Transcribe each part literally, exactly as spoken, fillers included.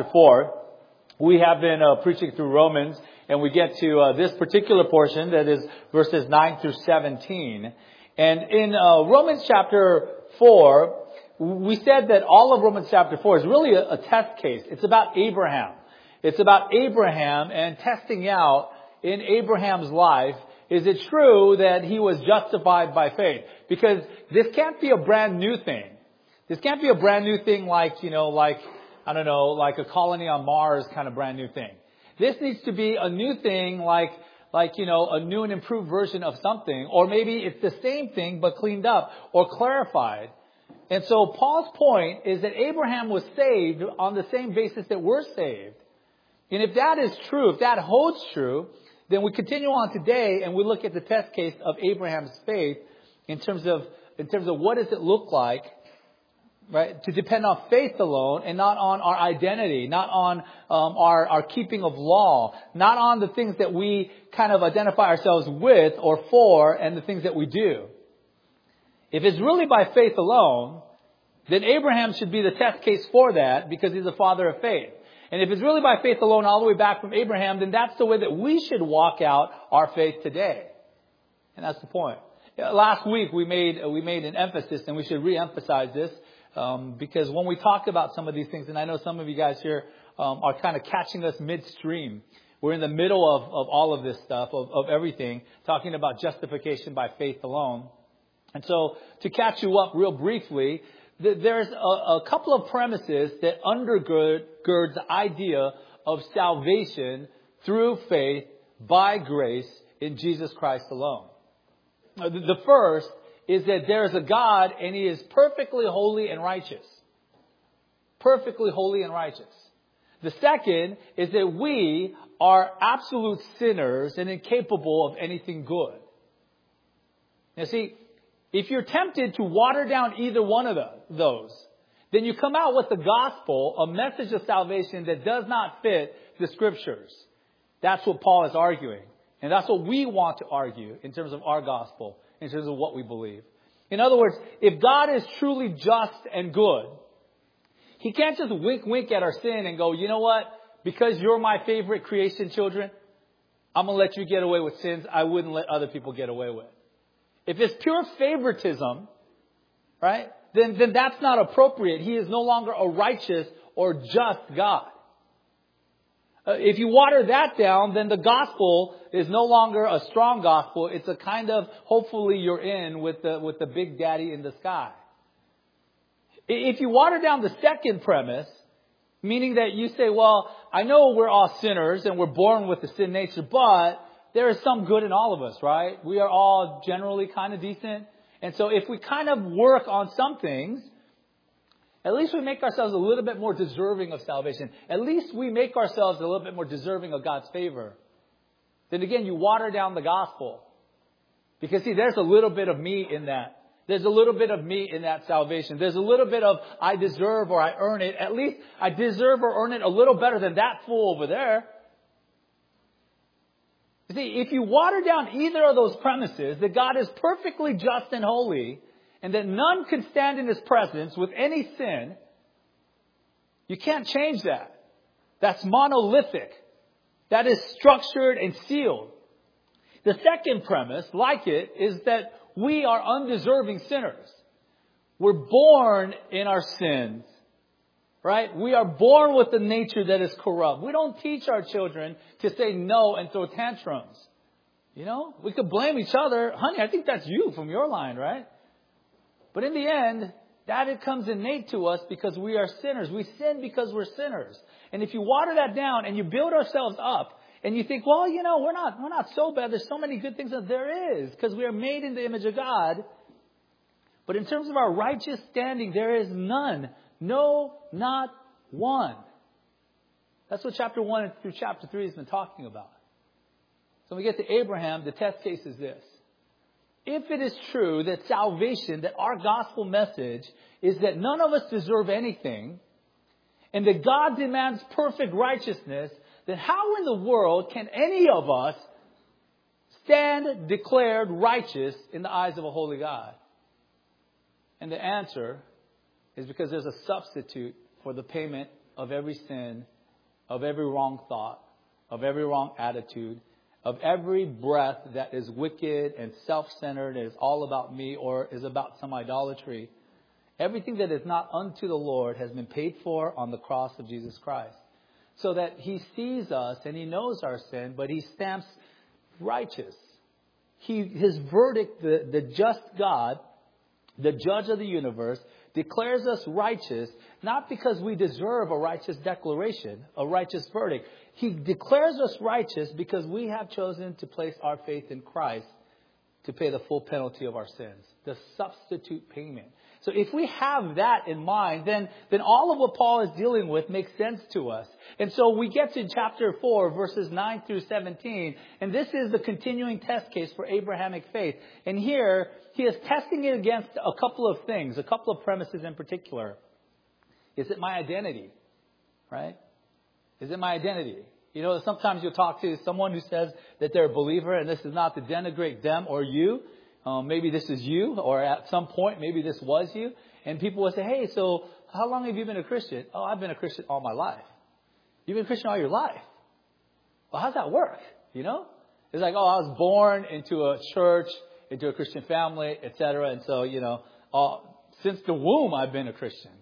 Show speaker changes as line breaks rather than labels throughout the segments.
chapter four. We have been uh, preaching through Romans, and we get to uh, this particular portion that is verses nine through seventeen. And in uh, Romans chapter four, we said that all of Romans chapter four is really a, a test case. It's about Abraham. It's about Abraham and testing out in Abraham's life, is it true that he was justified by faith? Because this can't be a brand new thing. This can't be a brand new thing like, you know, like, I don't know, like a colony on Mars kind of brand new thing. This needs to be a new thing like, like, you know, a new and improved version of something. Or maybe it's the same thing but cleaned up or clarified. And so Paul's point is that Abraham was saved on the same basis that we're saved. And if that is true, if that holds true, then we continue on today and we look at the test case of Abraham's faith in terms of, in terms of what does it look like, right, to depend on faith alone and not on our identity, not on um, our, our keeping of law, not on the things that we kind of identify ourselves with or for and the things that we do. If it's really by faith alone, then Abraham should be the test case for that because he's the father of faith. And if it's really by faith alone all the way back from Abraham, then that's the way that we should walk out our faith today. And that's the point. Last week we made we made an emphasis, and we should re-emphasize this, um, because when we talk about some of these things, and I know some of you guys here um, are kind of catching us midstream. We're in the middle of, of all of this stuff, of, of everything, talking about justification by faith alone. And so to catch you up real briefly, there's a, a couple of premises that undergird gird the idea of salvation through faith by grace in Jesus Christ alone. The first is that there is a God and He is perfectly holy and righteous. Perfectly holy and righteous. The second is that we are absolute sinners and incapable of anything good. Now see, if you're tempted to water down either one of those, then you come out with the gospel, a message of salvation that does not fit the scriptures. That's what Paul is arguing. And that's what we want to argue in terms of our gospel, in terms of what we believe. In other words, if God is truly just and good, He can't just wink, wink at our sin and go, you know what? Because you're my favorite creation children, I'm going to let you get away with sins I wouldn't let other people get away with. If it's pure favoritism, right, then, then that's not appropriate. He is no longer a righteous or just God. Uh, if you water that down, then the gospel is no longer a strong gospel. It's a kind of, hopefully you're in with the, with the big daddy in the sky. If you water down the second premise, meaning that you say, well, I know we're all sinners and we're born with the sin nature, but there is some good in all of us, right? We are all generally kind of decent. And so if we kind of work on some things, at least we make ourselves a little bit more deserving of salvation. At least we make ourselves a little bit more deserving of God's favor. Then again, you water down the gospel. Because see, there's a little bit of me in that. There's a little bit of me in that salvation. There's a little bit of I deserve or I earn it. At least I deserve or earn it a little better than that fool over there. See, if you water down either of those premises, that God is perfectly just and holy, and that none can stand in His presence with any sin, you can't change that. That's monolithic. That is structured and sealed. The second premise, like it, is that we are undeserving sinners. We're born in our sins. Right? We are born with a nature that is corrupt. We don't teach our children to say no and throw tantrums. You know, we could blame each other. Honey, I think that's you from your line, right? But in the end, that it comes innate to us because we are sinners. We sin because we're sinners. And if you water that down and you build ourselves up and you think, well, you know, we're not, we're not so bad. There's so many good things that there is because we are made in the image of God. But in terms of our righteous standing, there is none. No, not one. That's what chapter one through chapter three has been talking about. So when we get to Abraham, the test case is this. If it is true that salvation, that our gospel message is that none of us deserve anything, and that God demands perfect righteousness, then how in the world can any of us stand declared righteous in the eyes of a holy God? And the answer is because there's a substitute for the payment of every sin, of every wrong thought, of every wrong attitude, of every breath that is wicked and self-centered, and is all about me or is about some idolatry. Everything that is not unto the Lord has been paid for on the cross of Jesus Christ. So that He sees us and He knows our sin, but He stamps righteous. He, His verdict, the, the just God, the judge of the universe, declares us righteous, not because we deserve a righteous declaration, a righteous verdict. He declares us righteous because we have chosen to place our faith in Christ to pay the full penalty of our sins. The substitute payment. So if we have that in mind, then, then all of what Paul is dealing with makes sense to us. And so we get to chapter four, verses nine through seventeen. And this is the continuing test case for Abrahamic faith. And here, he is testing it against a couple of things, a couple of premises in particular. Is it my identity? Right? Is it my identity? You know, sometimes you'll talk to someone who says that they're a believer, and this is not to denigrate them or you. Um, maybe this is you, or at some point, maybe this was you. And people will say, hey, so how long have you been a Christian? Oh, I've been a Christian all my life. You've been a Christian all your life. Well, how's that work? You know? It's like, oh, I was born into a church, into a Christian family, et cetera. And so, you know, uh, since the womb, I've been a Christian.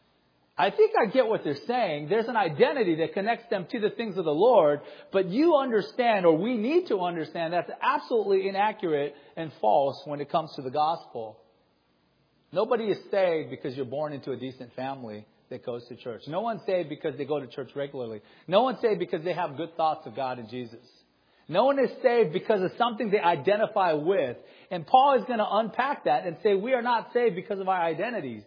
I think I get what they're saying. There's an identity that connects them to the things of the Lord. But you understand, or we need to understand, that's absolutely inaccurate and false when it comes to the gospel. Nobody is saved because you're born into a decent family that goes to church. No one's saved because they go to church regularly. No one's saved because they have good thoughts of God and Jesus. No one is saved because of something they identify with. And Paul is going to unpack that and say we are not saved because of our identities.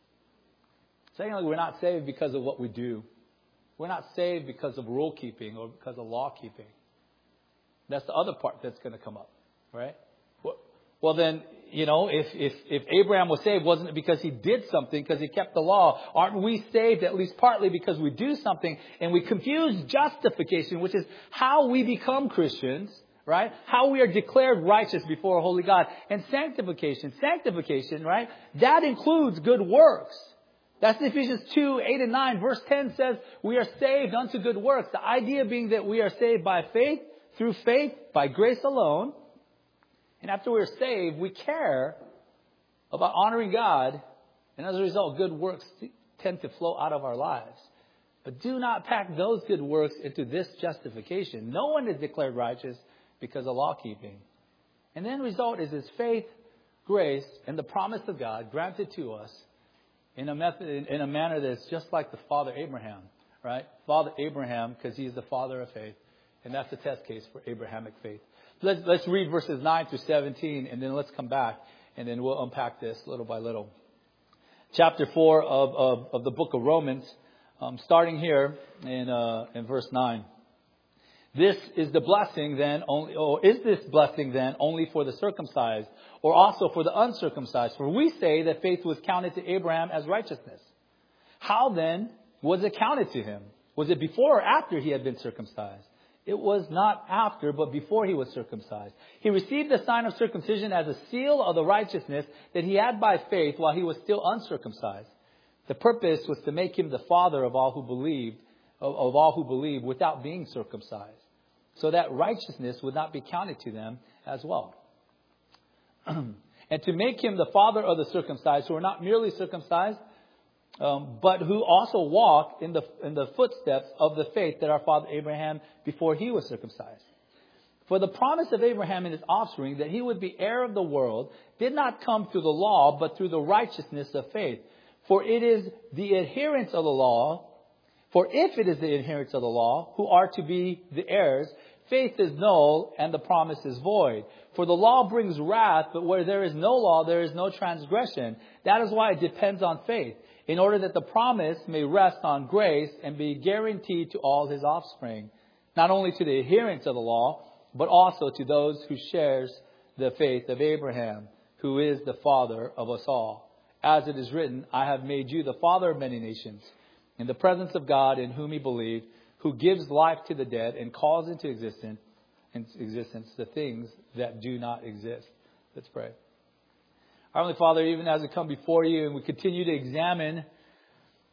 Secondly, we're not saved because of what we do. We're not saved because of rule keeping or because of law keeping. That's the other part that's going to come up, right? Well, then, you know, if, if, if Abraham was saved, wasn't it because he did something, because he kept the law? Aren't we saved at least partly because we do something? And we confuse justification, which is how we become Christians, right? How we are declared righteous before a holy God. And sanctification. Sanctification, right? That includes good works. That's Ephesians two, eight and nine. Verse ten says we are saved unto good works. The idea being that we are saved by faith, through faith, by grace alone. And after we're saved, we care about honoring God. And as a result, good works tend to flow out of our lives. But do not pack those good works into this justification. No one is declared righteous because of law keeping. And then the result is his faith, grace, and the promise of God granted to us in a method, in a manner that's just like the father Abraham, right? Father Abraham, because he's the father of faith. And that's the test case for Abrahamic faith. Let's, let's read verses nine through seventeen, and then let's come back, and then we'll unpack this little by little. Chapter four of, of, of the book of Romans, um, starting here in, uh, in verse nine. This is the blessing then only, or is this blessing then only for the circumcised, or also for the uncircumcised? For we say that faith was counted to Abraham as righteousness. How then was it counted to him? Was it before or after he had been circumcised? It was not after, but before he was circumcised. He received the sign of circumcision as a seal of the righteousness that he had by faith while he was still uncircumcised. The purpose was to make him the father of all who believed, of, of all who believed without being circumcised, so that righteousness would not be counted to them as well. And to make him the father of the circumcised, who are not merely circumcised, um, but who also walk in the in the footsteps of the faith that our father Abraham before he was circumcised. For the promise of Abraham and his offspring that he would be heir of the world did not come through the law, but through the righteousness of faith. For it is the adherents of the law, for if it is the adherents of the law who are to be the heirs, faith is null and the promise is void. For the law brings wrath, but where there is no law, there is no transgression. That is why it depends on faith, in order that the promise may rest on grace and be guaranteed to all his offspring, not only to the adherents of the law, but also to those who shares the faith of Abraham, who is the father of us all. As it is written, I have made you the father of many nations, in the presence of God in whom he believed, who gives life to the dead and calls into existence, into existence the things that do not exist. Let's pray. Our Heavenly Father, even as we come before you and we continue to examine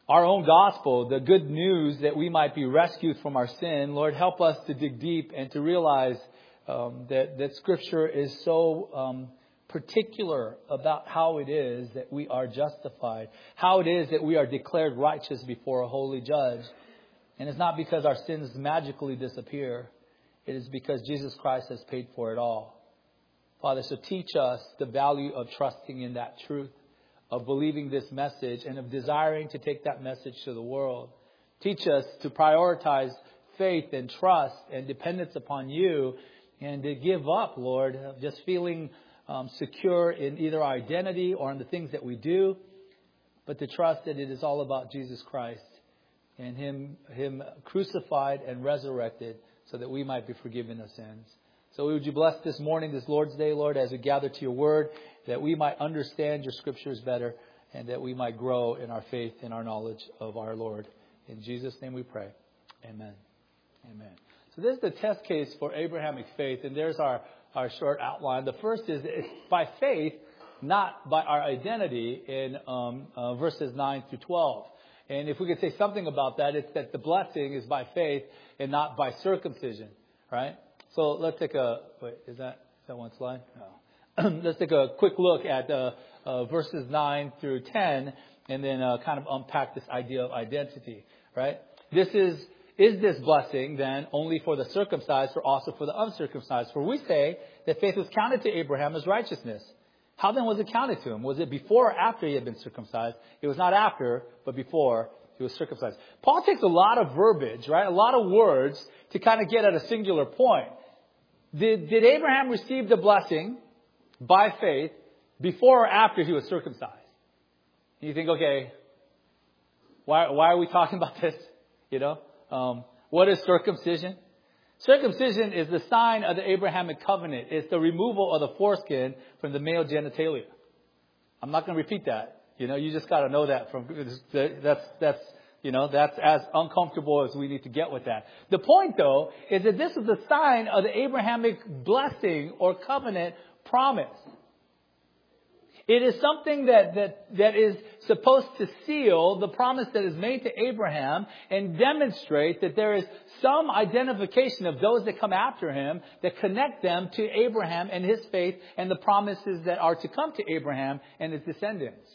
our own gospel, the good news that we might be rescued from our sin. Lord, help us to dig deep and to realize um, that, that Scripture is so um, particular about how it is that we are justified, how it is that we are declared righteous before a holy judge. And it's not because our sins magically disappear. It is because Jesus Christ has paid for it all. Father, so teach us the value of trusting in that truth, of believing this message, and of desiring to take that message to the world. Teach us to prioritize faith and trust and dependence upon you, and to give up, Lord, of just feeling um, secure in either our identity or in the things that we do, but to trust that it is all about Jesus Christ and Him, Him crucified and resurrected so that we might be forgiven of sins. So would you bless this morning, this Lord's Day, Lord, as we gather to your word, that we might understand your scriptures better and that we might grow in our faith and our knowledge of our Lord. In Jesus' name we pray. Amen. Amen. So this is the test case for Abrahamic faith, and there's our, our short outline. The first is it's by faith, not by our identity, in um, uh, verses nine through twelve. And if we could say something about that, it's that the blessing is by faith and not by circumcision, right? So let's take a, wait, is that, is that one slide? No. Let's take a quick look at uh, uh, verses nine through ten and then uh, kind of unpack this idea of identity, right? This is, is this blessing then only for the circumcised or also for the uncircumcised? For we say that faith was counted to Abraham as righteousness. How then was it counted to him? Was it before or after he had been circumcised? It was not after, but before he was circumcised. Paul takes a lot of verbiage, right? A lot of words to kind of get at a singular point. Did, did Abraham receive the blessing by faith before or after he was circumcised? And you think, okay, why, why are we talking about this? You know, um, what is circumcision? Circumcision is the sign of the Abrahamic covenant. It's the removal of the foreskin from the male genitalia. I'm not going to repeat that. You know, you just got to know that from that's that's you know that's as uncomfortable as we need to get with that. The point, though, is that this is the sign of the Abrahamic blessing or covenant promise. It is something that, that, that is supposed to seal the promise that is made to Abraham and demonstrate that there is some identification of those that come after him that connect them to Abraham and his faith and the promises that are to come to Abraham and his descendants.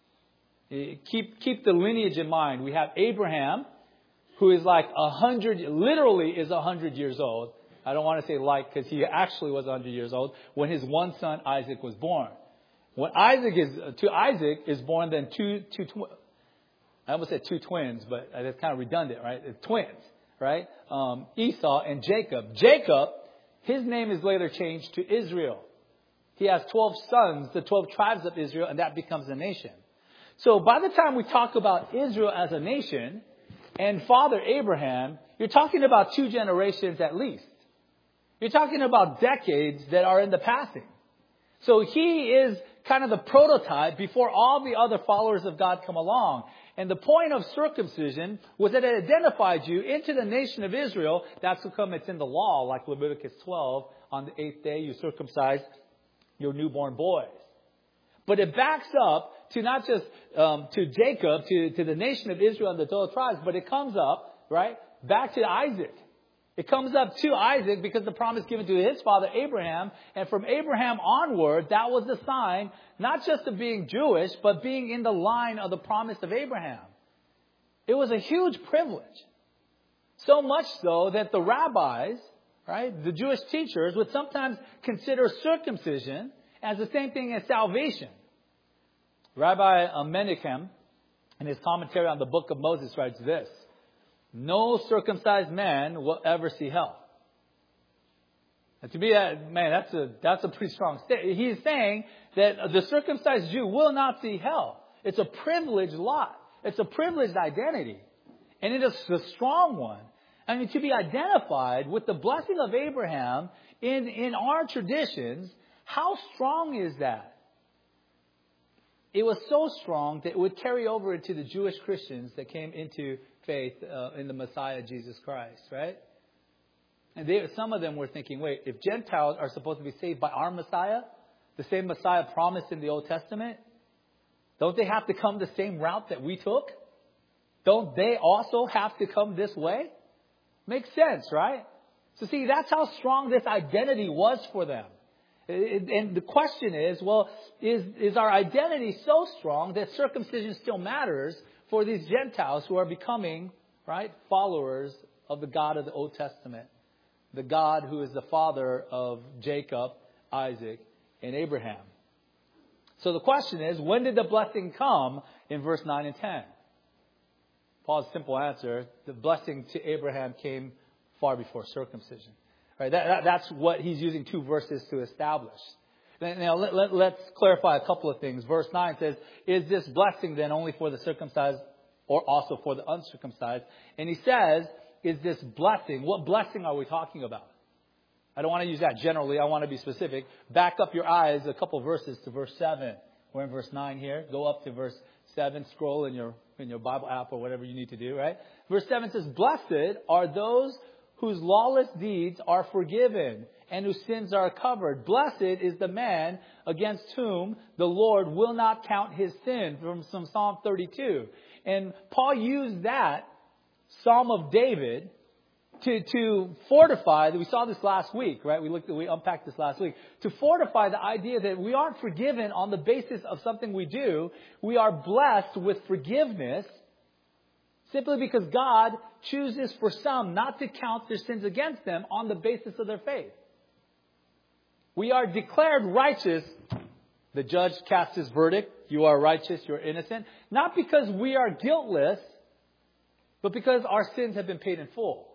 Keep, keep the lineage in mind. We have Abraham, who is like a hundred, literally is a hundred years old. I don't want to say like, because he actually was a hundred years old when his one son Isaac was born. When Isaac is, to Isaac is born then two, two, tw- I almost said two twins, but that's kind of redundant, right? It's twins, right? Um, Esau and Jacob. Jacob, his name is later changed to Israel. He has twelve sons, the twelve tribes of Israel, and that becomes a nation. So by the time we talk about Israel as a nation and Father Abraham, you're talking about two generations at least. You're talking about decades that are in the passing. So he is kind of the prototype before all the other followers of God come along. And the point of circumcision was that it identified you into the nation of Israel. That's how come it's in the law, like Leviticus twelve. On the eighth day, you circumcise your newborn boys. But it backs up to not just um, to Jacob, to, to the nation of Israel and the twelve tribes, but it comes up, right, back to Isaac. It comes up to Isaac because the promise given to his father Abraham. And from Abraham onward, that was the sign, not just of being Jewish, but being in the line of the promise of Abraham. It was a huge privilege. So much so that the rabbis, right, the Jewish teachers, would sometimes consider circumcision as the same thing as salvation. Rabbi Menachem, in his commentary on the book of Moses, writes this: no circumcised man will ever see hell. And to me, that, man, that's a, that's a pretty strong statement. He's saying that the circumcised Jew will not see hell. It's a privileged lot. It's a privileged identity. And it is a strong one. I mean, to be identified with the blessing of Abraham in, in our traditions, how strong is that? It was so strong that it would carry over into the Jewish Christians that came into faith uh, in the Messiah, Jesus Christ, right? And they, some of them were thinking, wait, if Gentiles are supposed to be saved by our Messiah, the same Messiah promised in the Old Testament, don't they have to come the same route that we took? don't they also have to come this way? Makes sense, right? So see, that's how strong this identity was for them. And the question is, well, is, is our identity so strong that circumcision still matters for these Gentiles who are becoming, right, followers of the God of the Old Testament? The God who is the father of Jacob, Isaac, and Abraham. So the question is, when did the blessing come in verse nine and ten? Paul's simple answer, the blessing to Abraham came far before circumcision. Right? That, that, that's what he's using two verses to establish. Now, let, let, let's clarify a couple of things. Verse nine says, is this blessing then only for the circumcised or also for the uncircumcised? And he says, is this blessing, what blessing are we talking about? I don't want to use that generally. I want to be specific. Back up your eyes a couple verses to verse seven. We're in verse nine here. Go up to verse seven. Scroll in your in your Bible app or whatever you need to do, right? Verse seven says, blessed are those whose lawless deeds are forgiven and whose sins are covered. Blessed is the man against whom the Lord will not count his sin, from some Psalm thirty-two. And Paul used that Psalm of David to, to fortify, we saw this last week, right? We looked at, we unpacked this last week, to fortify the idea that we aren't forgiven on the basis of something we do. We are blessed with forgiveness simply because God chooses for some not to count their sins against them on the basis of their faith. We are declared righteous. The judge casts his verdict. You are righteous, you're innocent. Not because we are guiltless, but because our sins have been paid in full.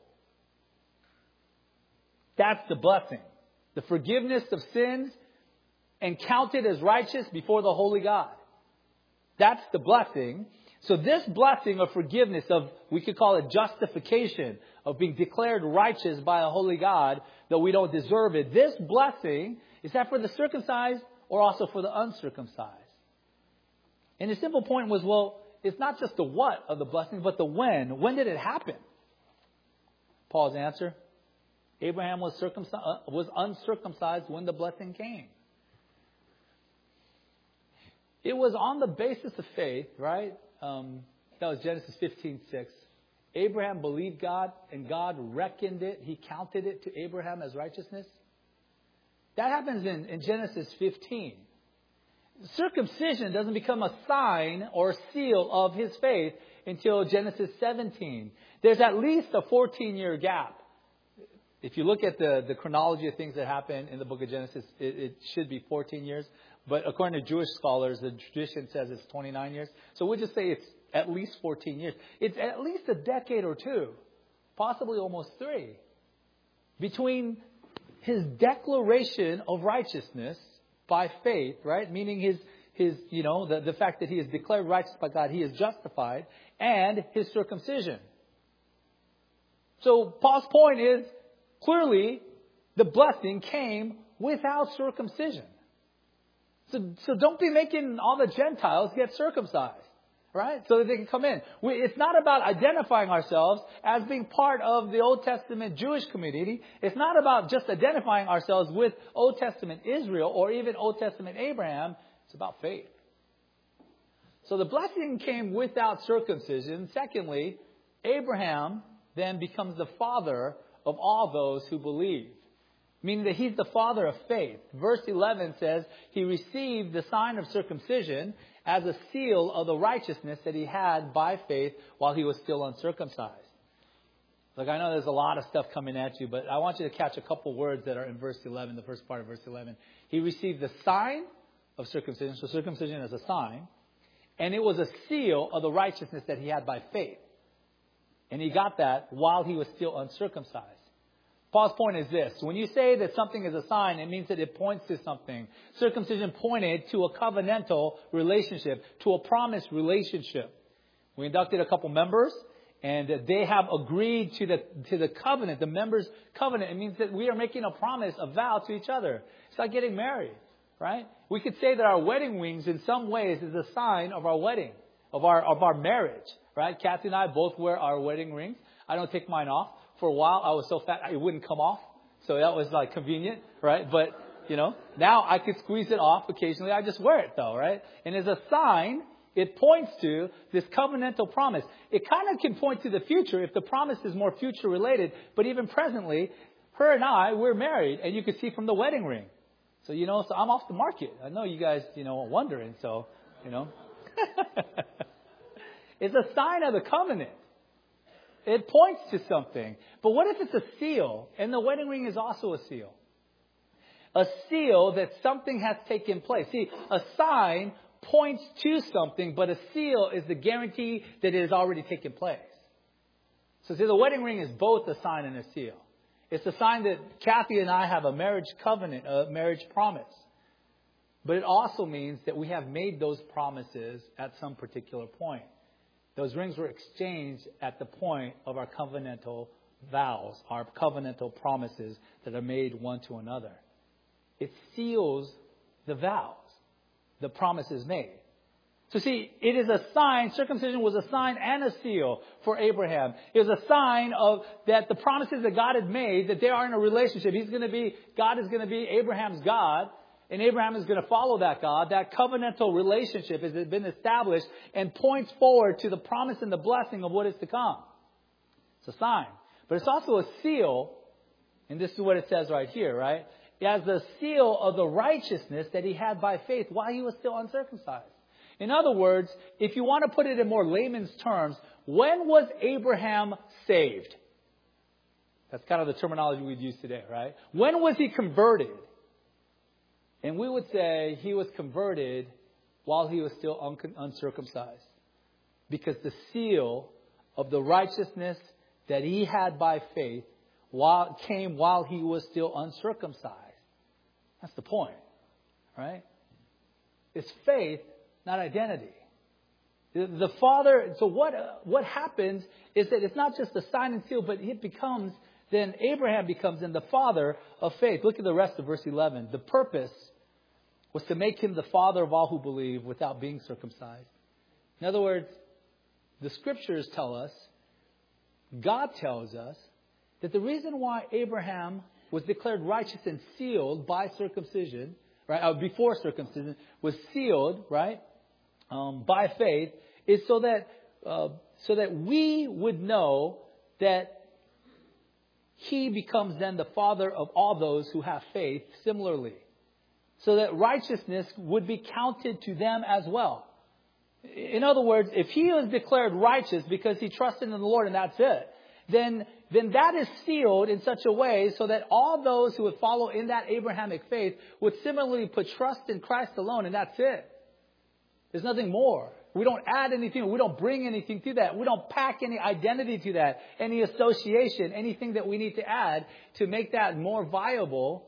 That's the blessing. The forgiveness of sins and counted as righteous before the holy God. That's the blessing. So this blessing of forgiveness, of we could call it justification, of being declared righteous by a holy God, though we don't deserve it. This blessing, is that for the circumcised or also for the uncircumcised? And the simple point was, well, it's not just the what of the blessing, but the when. When did it happen? Paul's answer, Abraham was circumcised, was uncircumcised when the blessing came. It was on the basis of faith, right? Um, that was Genesis fifteen six. Abraham believed God, and God reckoned it. He counted it to Abraham as righteousness. That happens in, in Genesis fifteen. Circumcision doesn't become a sign or seal of his faith until Genesis seventeen. There's at least a fourteen-year gap. If you look at the, the chronology of things that happen in the book of Genesis, it, it should be fourteen years. But according to Jewish scholars, the tradition says it's twenty-nine years. So we'll just say it's at least fourteen years. It's at least a decade or two, possibly almost three, between his declaration of righteousness by faith, right? Meaning his, his you know, the, the fact that he is declared righteous by God, he is justified, and his circumcision. So Paul's point is, clearly, the blessing came without circumcision. So, so don't be making all the Gentiles get circumcised, right? So that they can come in. We, it's not about identifying ourselves as being part of the Old Testament Jewish community. It's not about just identifying ourselves with Old Testament Israel or even Old Testament Abraham. It's about faith. So the blessing came without circumcision. Secondly, Abraham then becomes the father of all those who believe. Meaning that he's the father of faith. Verse eleven says he received the sign of circumcision as a seal of the righteousness that he had by faith while he was still uncircumcised. Look, I know there's a lot of stuff coming at you, but I want you to catch a couple words that are in verse eleven, the first part of verse eleven. He received the sign of circumcision, so circumcision is a sign, and it was a seal of the righteousness that he had by faith. And he got that while he was still uncircumcised. Paul's point is this. When you say that something is a sign, it means that it points to something. Circumcision pointed to a covenantal relationship, to a promised relationship. We inducted a couple members, and they have agreed to the to the covenant, the members' covenant. It means that we are making a promise, a vow to each other. It's like getting married, right? We could say that our wedding rings in some ways is a sign of our wedding, of our of our marriage, right? Kathy and I both wear our wedding rings. I don't take mine off. For a while, I was so fat, it wouldn't come off. So that was like convenient, right? But, you know, now I could squeeze it off occasionally. I just wear it though, right? And as a sign, It points to this covenantal promise. It kind of can point to the future if the promise is more future related. But even presently, her and I, we're married. And you can see from the wedding ring. So, you know, so I'm off the market. I know you guys, you know, are wondering. So, you know. It's a sign of the covenant. It points to something. But what if it's a seal? And the wedding ring is also a seal. A seal that something has taken place. See, a sign points to something, but a seal is the guarantee that it has already taken place. So see, the wedding ring is both a sign and a seal. It's a sign that Kathy and I have a marriage covenant, a marriage promise. But it also means that we have made those promises at some particular point. Those rings were exchanged at the point of our covenantal vows, our covenantal promises that are made one to another. It seals the vows, the promises made. So see, it is a sign, circumcision was a sign and a seal for Abraham. It was a sign of that the promises that God had made, that they are in a relationship. He's going to be, God is going to be Abraham's God, and Abraham is going to follow that God. That covenantal relationship has been established and points forward to the promise and the blessing of what is to come. It's a sign. But it's also a seal, and this is what it says right here, right? As the seal of the righteousness that he had by faith while he was still uncircumcised. In other words, if you want to put it in more layman's terms, when was Abraham saved? That's kind of the terminology we'd use today, right? When was he converted? And we would say he was converted while he was still un- uncircumcised. Because the seal of the righteousness that he had by faith while, came while he was still uncircumcised. That's the point, right? It's faith, not identity. The, the Father, so what, what happens is that it's not just a sign and seal, but it becomes, then Abraham becomes then the father of faith. Look at the rest of verse eleven. The purpose was to make him the father of all who believe without being circumcised. In other words, the scriptures tell us, God tells us, that the reason why Abraham was declared righteous and sealed by circumcision, right, uh, before circumcision, was sealed, right, um, by faith, is so that uh, so that we would know that he becomes then the father of all those who have faith similarly. So that righteousness would be counted to them as well. In other words, if he is declared righteous because he trusted in the Lord and that's it, then, then that is sealed in such a way so that all those who would follow in that Abrahamic faith would similarly put trust in Christ alone, and that's it. There's nothing more. We don't add anything. We don't bring anything to that. We don't pack any identity to that, any association, anything that we need to add to make that more viable.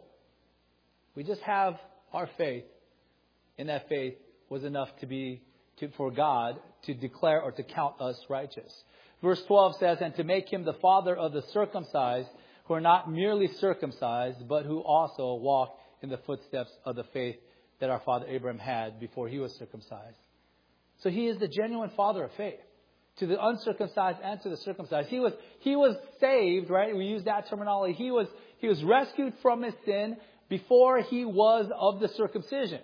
We just have our faith, and that faith was enough to be to, for God to declare or to count us righteous. Verse twelve says, and to make him the father of the circumcised, who are not merely circumcised, but who also walk in the footsteps of the faith that our father Abraham had before he was circumcised. So he is the genuine father of faith to the uncircumcised and to the circumcised. He was he was saved, right? We use that terminology. He was he was rescued from his sin before he was of the circumcision.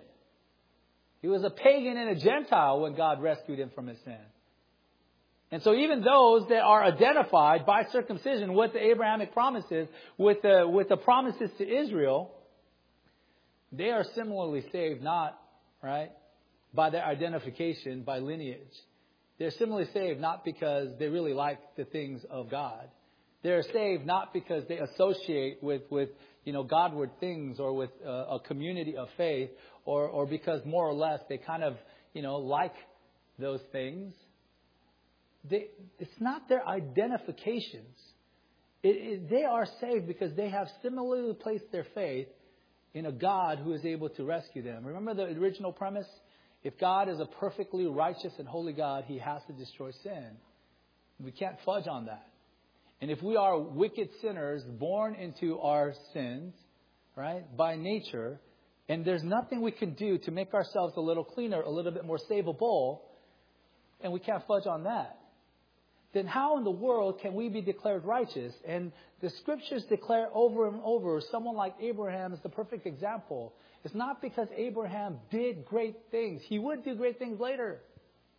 He was a pagan and a Gentile when God rescued him from his sin. And so even those that are identified by circumcision with the Abrahamic promises, with the, with the promises to Israel, they are similarly saved, not, right, by their identification, by lineage. They're similarly saved not because they really like the things of God. They're saved not because they associate with, with you know, Godward things or with uh, a community of faith, or, or because more or less they kind of, you know, like those things. They, it's not their identifications. It, it, they are saved because they have similarly placed their faith in a God who is able to rescue them. Remember the original premise? If God is a perfectly righteous and holy God, he has to destroy sin. We can't fudge on that. And if we are wicked sinners born into our sins, right, by nature, and there's nothing we can do to make ourselves a little cleaner, a little bit more savable, and we can't fudge on that, then how in the world can we be declared righteous? And the scriptures declare over and over, someone like Abraham is the perfect example. It's not because Abraham did great things. He would do great things later.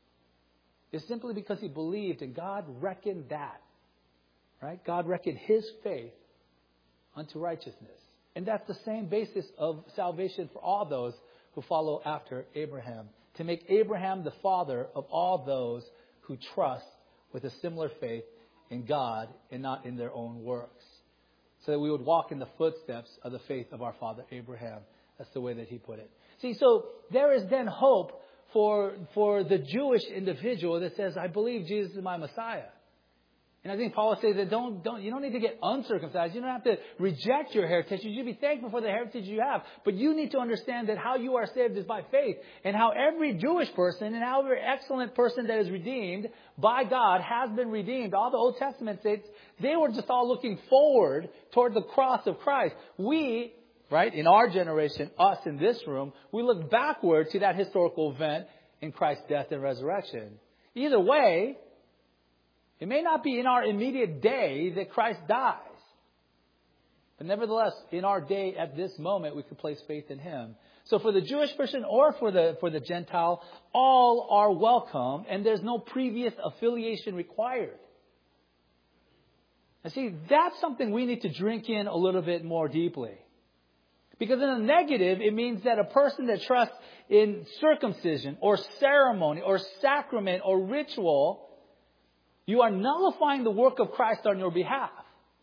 is simply because he believed, and God reckoned that. Right? God reckoned his faith unto righteousness. And that's the same basis of salvation for all those who follow after Abraham. To make Abraham the father of all those who trust with a similar faith in God and not in their own works. So that we would walk in the footsteps of the faith of our father Abraham. That's the way that he put it. See, so there is then hope for, for the Jewish individual that says, I believe Jesus is my Messiah. And I think Paul says that don't, don't, you don't need to get uncircumcised. You don't have to reject your heritage. You should be thankful for the heritage you have. But you need to understand that how you are saved is by faith. And how every Jewish person and how every excellent person that is redeemed by God has been redeemed. All the Old Testament saints, they were just all looking forward toward the cross of Christ. We, right, in our generation, us in this room, we look backward to that historical event in Christ's death and resurrection. Either way, it may not be in our immediate day that Christ dies. But nevertheless, in our day at this moment, we can place faith in him. So for the Jewish person or for the, for the Gentile, all are welcome and there's no previous affiliation required. And see, that's something we need to drink in a little bit more deeply. Because in a negative, it means that a person that trusts in circumcision or ceremony or sacrament or ritual, you are nullifying the work of Christ on your behalf.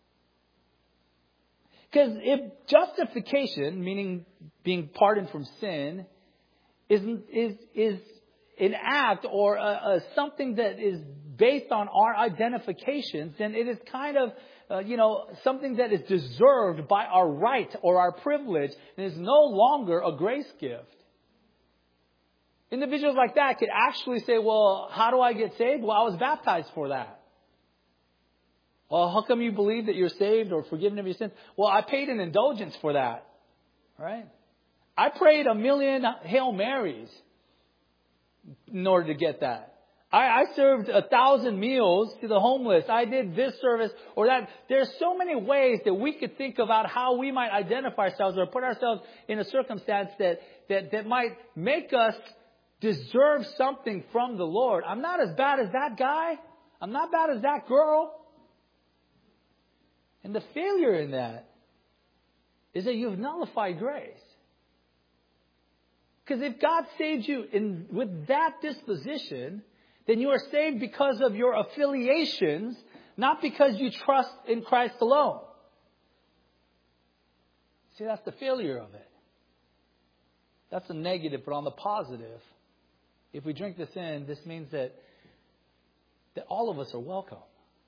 Because if justification, meaning being pardoned from sin, is is is an act or a, a something that is based on our identifications, then it is kind of uh, you know something that is deserved by our right or our privilege, and is no longer a grace gift. Individuals like that could actually say, well, how do I get saved? Well, I was baptized for that. Well, how come you believe that you're saved or forgiven of your sins? Well, I paid an indulgence for that. Right? I prayed a million Hail Marys in order to get that. I, I served a thousand meals to the homeless. I did this service or that. There's so many ways that we could think about how we might identify ourselves or put ourselves in a circumstance that, that, that might make us deserve something from the Lord. I'm not as bad as that guy. I'm not bad as that girl. And the failure in that is that you've nullified grace. Because if God saved you in, with that disposition, then you are saved because of your affiliations, not because you trust in Christ alone. See, that's the failure of it. That's the negative, but on the positive, if we drink this in, this means that, that all of us are welcome.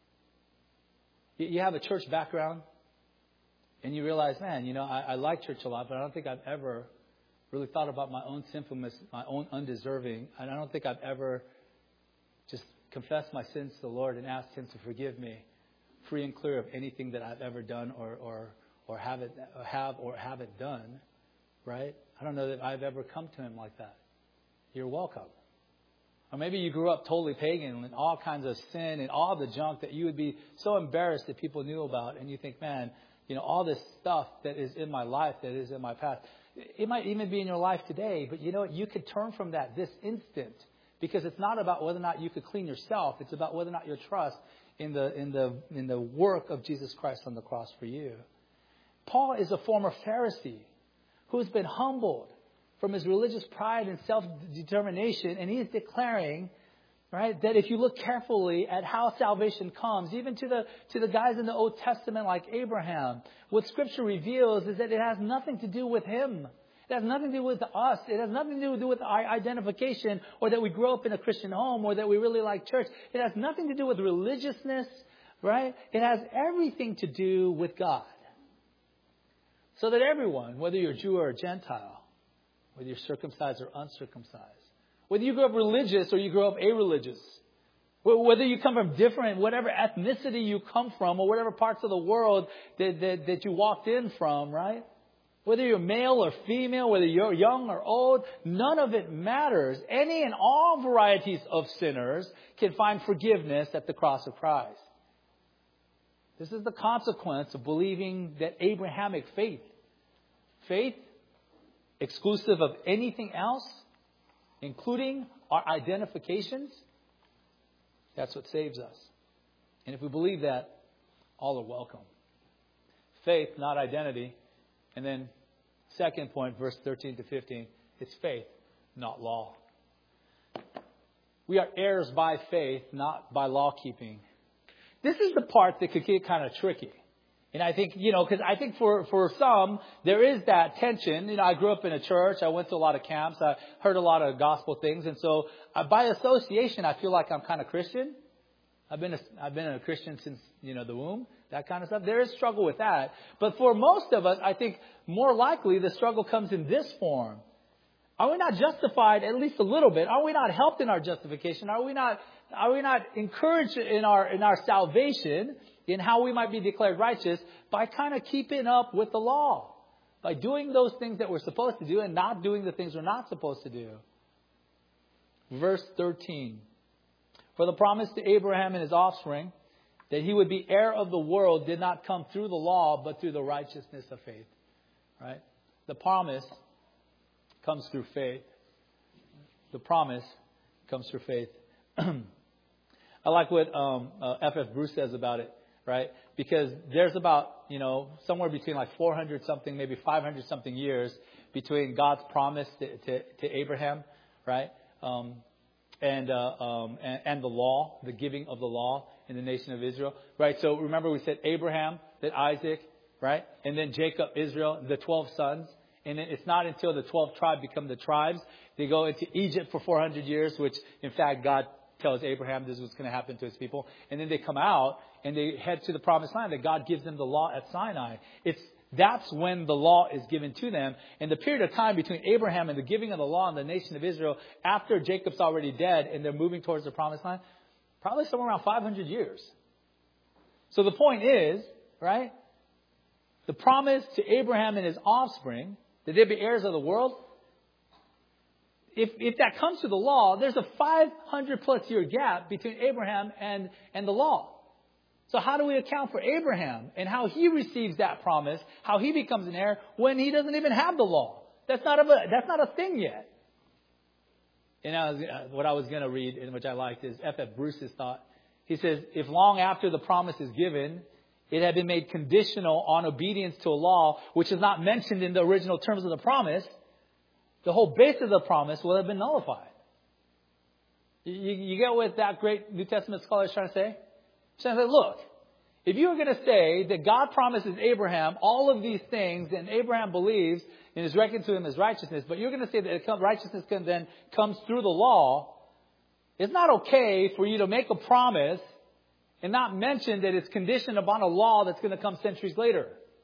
You, you have a church background, and you realize, man, you know, I, I like church a lot, but I don't think I've ever really thought about my own sinfulness, my own undeserving. And I don't think I've ever just confessed my sins to the Lord and asked him to forgive me, free and clear of anything that I've ever done or or or haven't or have or haven't done. Right? I don't know that I've ever come to him like that. You're welcome. Or maybe you grew up totally pagan and all kinds of sin and all the junk that you would be so embarrassed that people knew about. And you think, man, you know, all this stuff that is in my life, that is in my past. It might even be in your life today. But you know what? You could turn from that this instant. Because it's not about whether or not you could clean yourself. It's about whether or not your trust in the, in the, in the work of Jesus Christ on the cross for you. Paul is a former Pharisee who's been humbled from his religious pride and self-determination. And he is declaring, right, that if you look carefully at how salvation comes, even to the, to the guys in the Old Testament like Abraham, what Scripture reveals is that it has nothing to do with him. It has nothing to do with us. It has nothing to do with our identification or that we grew up in a Christian home or that we really like church. It has nothing to do with religiousness, right? It has everything to do with God. So that everyone, whether you're Jew or a Gentile, whether you're circumcised or uncircumcised, whether you grew up religious or you grew up a-religious, whether you come from different, whatever ethnicity you come from or whatever parts of the world that, that, that you walked in from, right? Whether you're male or female, whether you're young or old, none of it matters. Any and all varieties of sinners can find forgiveness at the cross of Christ. This is the consequence of believing that Abrahamic faith. Faith exclusive of anything else, including our identifications, That's what saves us. And if we believe that, all are welcome. Faith, not identity. And then second point, verse thirteen to fifteen, it's faith, not law. We are heirs by faith, not by law keeping. This is the part that could get kind of tricky. And I think, you know, because I think for, for some, there is that tension. You know, I grew up in a church. I went to a lot of camps. I heard a lot of gospel things. And so uh, by association, I feel like I'm kind of Christian. I've been a, I've been a Christian since, you know, the womb, that kind of stuff. There is struggle with that. But for most of us, I think more likely the struggle comes in this form. Are we not justified at least a little bit? Are we not helped in our justification? Are we not, are we not encouraged in our, in our salvation, in how we might be declared righteous by kind of keeping up with the law, by doing those things that we're supposed to do and not doing the things we're not supposed to do? Verse thirteen. For the promise to Abraham and his offspring that he would be heir of the world did not come through the law, but through the righteousness of faith. Right? The promise comes through faith. The promise comes through faith. I like what um, uh, F F Bruce says about it, right? Because there's about, you know, somewhere between like four hundred something, maybe five hundred something years between God's promise to, to, to Abraham, right? Um, and, uh, um, and and the law, the giving of the law in the nation of Israel, right? So remember we said Abraham, then Isaac, right? And then Jacob, Israel, the twelve sons. And it's not until the twelve tribes become the tribes. They go into Egypt for four hundred years, which in fact God tells Abraham this was going to happen to his people. And then they come out and they head to the promised land that God gives them the law at Sinai. It's That's when the law is given to them. And the period of time between Abraham and the giving of the law in the nation of Israel, after Jacob's already dead and they're moving towards the promised land, probably somewhere around five hundred years. So the point is, right, the promise to Abraham and his offspring, that they'd be heirs of the world, if if that comes to the law, there's a five hundred plus year gap between Abraham and, and the law. So how do we account for Abraham and how he receives that promise, how he becomes an heir when he doesn't even have the law? That's not a, that's not a thing yet. And I was, uh, what I was going to read, and which I liked, is F F Bruce's thought. He says, if long after the promise is given, it had been made conditional on obedience to a law, which is not mentioned in the original terms of the promise, the whole base of the promise will have been nullified. You, you get what that great New Testament scholar is trying to say? He's trying to say, look, if you were going to say that God promises Abraham all of these things, and Abraham believes and is reckoned to him as righteousness, but you're going to say that righteousness can then comes through the law, it's not okay for you to make a promise and not mention that it's conditioned upon a law that's going to come centuries later.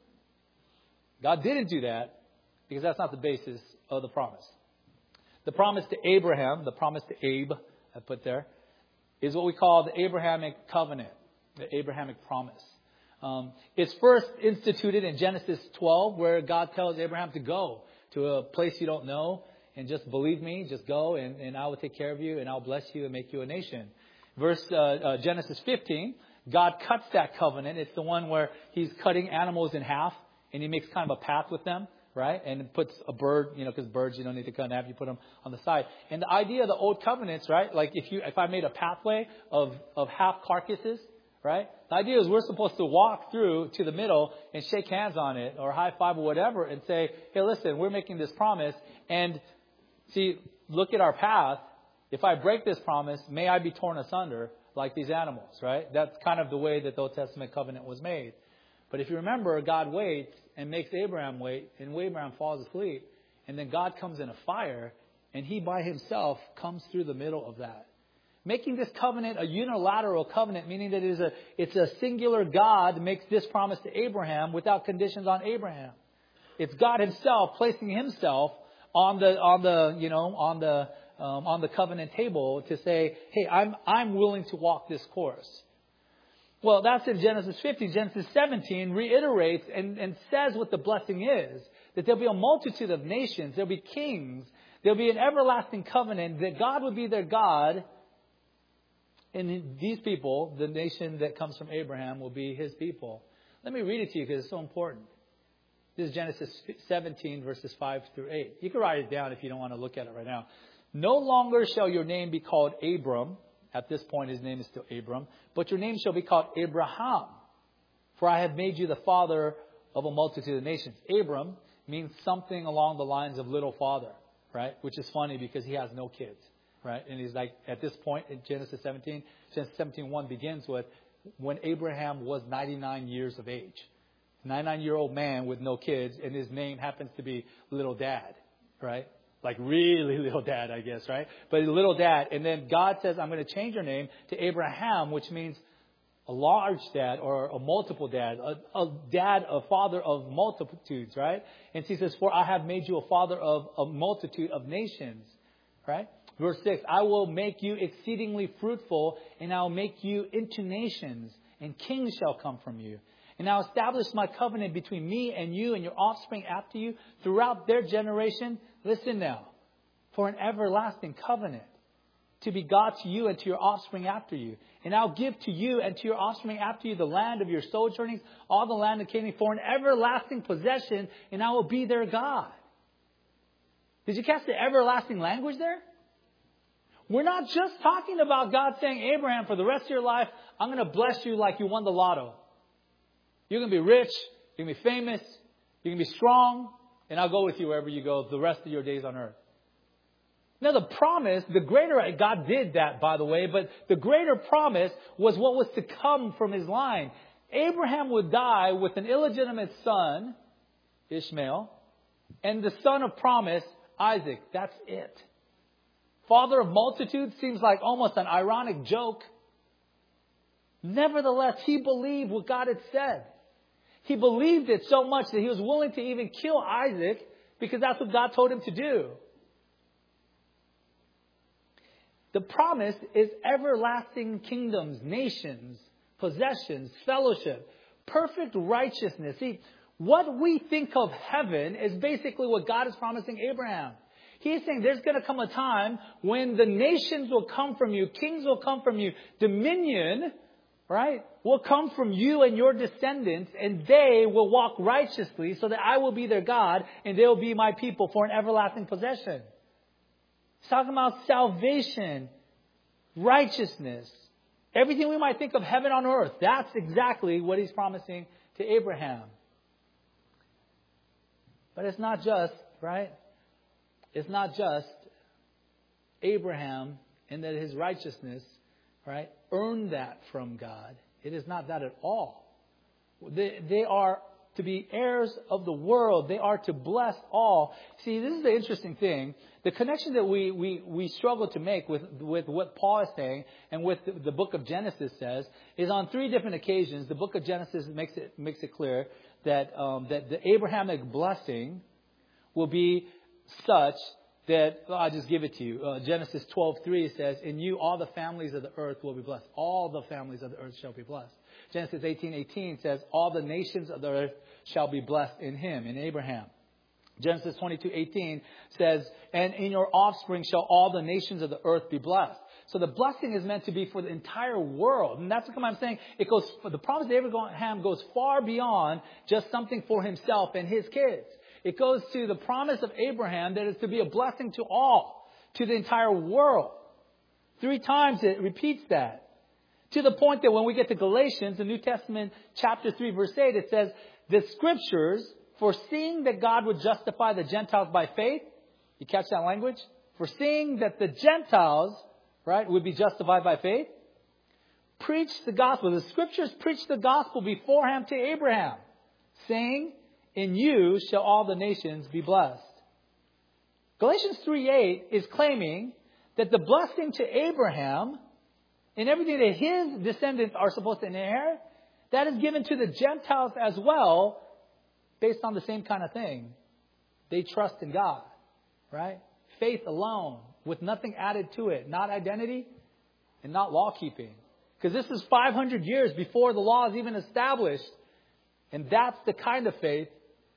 God didn't do that because that's not the basis of the promise. The promise to Abraham, the promise to Abe, I put there, is what we call the Abrahamic covenant, the Abrahamic promise. Um, it's first instituted in Genesis twelve, where God tells Abraham to go to a place you don't know and just believe me, just go and, and I will take care of you and I'll bless you and make you a nation. Verse uh, uh, Genesis fifteen, God cuts that covenant. It's the one where he's cutting animals in half and he makes kind of a path with them, right? And puts a bird, you know, because birds you don't need to cut in half, you put them on the side. And the idea of the old covenants, right? Like if you if I made a pathway of, of half carcasses, right? The idea is we're supposed to walk through to the middle and shake hands on it or high five or whatever and say, hey, listen, we're making this promise. And see, look at our path. If I break this promise, may I be torn asunder like these animals, right? That's kind of the way that the Old Testament covenant was made. But if you remember, God waits and makes Abraham wait, and Abraham falls asleep. And then God comes in a fire, and he by himself comes through the middle of that. Making this covenant a unilateral covenant, meaning that it is a, it's a singular God makes this promise to Abraham without conditions on Abraham. It's God himself placing himself on the, on the, you know, on the, um, on the covenant table to say, hey, I'm, I'm willing to walk this course. Well, that's in Genesis fifteen. Genesis seventeen reiterates and, and says what the blessing is. That there'll be a multitude of nations. There'll be kings. There'll be an everlasting covenant. That God would be their God. And these people, the nation that comes from Abraham, will be his people. Let me read it to you because it's so important. This is Genesis seventeen, verses five through eight. You can write it down if you don't want to look at it right now. No longer shall your name be called Abram, At this point, his name is still Abram. But your name shall be called Abraham, for I have made you the father of a multitude of nations. Abram means something along the lines of little father, right? Which is funny because he has no kids, right? And he's like, at this point in Genesis seventeen, Genesis seventeen one begins with when Abraham was ninety-nine years of age. ninety-nine-year-old man with no kids, and his name happens to be Little Dad, right? Like really little dad, I guess, right? But little dad. And then God says, I'm going to change your name to Abraham, which means a large dad or a multiple dad, a, a dad, a father of multitudes, right? And he says, for I have made you a father of a multitude of nations, right? Verse six, I will make you exceedingly fruitful, and I will make you into nations, and kings shall come from you. And I'll establish my covenant between me and you and your offspring after you throughout their generation. Listen now, for an everlasting covenant to be God to you and to your offspring after you. And I'll give to you and to your offspring after you the land of your sojournings, all the land of Canaan, for an everlasting possession, and I will be their God. Did you catch the everlasting language there? We're not just talking about God saying, Abraham, for the rest of your life, I'm going to bless you like you won the lotto. You're going to be rich, you're going to be famous, you're going to be strong, and I'll go with you wherever you go the rest of your days on earth. Now the promise, the greater, God did that by the way, but the greater promise was what was to come from his line. Abraham would die with an illegitimate son, Ishmael, and the son of promise, Isaac. That's it. Father of multitudes seems like almost an ironic joke. Nevertheless, he believed what God had said. He believed it so much that he was willing to even kill Isaac because that's what God told him to do. The promise is everlasting kingdoms, nations, possessions, fellowship, perfect righteousness. See, what we think of heaven is basically what God is promising Abraham. He's saying there's going to come a time when the nations will come from you, kings will come from you, dominion, right, will come from you and your descendants, and they will walk righteously so that I will be their God and they will be my people for an everlasting possession. He's talking about salvation, righteousness, everything we might think of heaven on earth. That's exactly what he's promising to Abraham. But it's not just, right? It's not just Abraham and that his righteousness, right, earned that from God. It is not that at all. They, they are to be heirs of the world. They are to bless all. See, this is the interesting thing. The connection that we, we, we struggle to make with, with what Paul is saying and with the, the book of Genesis says is on three different occasions. The book of Genesis makes it, makes it clear that, um, that the Abrahamic blessing will be such that, well, I'll just give it to you. Uh, Genesis twelve three says, in you all the families of the earth will be blessed. All the families of the earth shall be blessed. Genesis eighteen eighteen says, all the nations of the earth shall be blessed in him, in Abraham. Genesis twenty-two eighteen says, and in your offspring shall all the nations of the earth be blessed. So the blessing is meant to be for the entire world. And that's what I'm saying. It goes, the promise of Abraham goes far beyond just something for himself and his kids. It goes to the promise of Abraham that is to be a blessing to all, to the entire world. Three times it repeats that. To the point that when we get to Galatians, the New Testament, chapter three, verse eight, it says, the scriptures, foreseeing that God would justify the Gentiles by faith. You catch that language? Foreseeing that the Gentiles, right, would be justified by faith. Preach the gospel. The scriptures preach the gospel beforehand to Abraham, saying, in you shall all the nations be blessed. Galatians three eight is claiming that the blessing to Abraham and everything that his descendants are supposed to inherit, that is given to the Gentiles as well, based on the same kind of thing. They trust in God, right? Faith alone, with nothing added to it. Not identity and not law keeping. Because this is five hundred years before the law is even established. And that's the kind of faith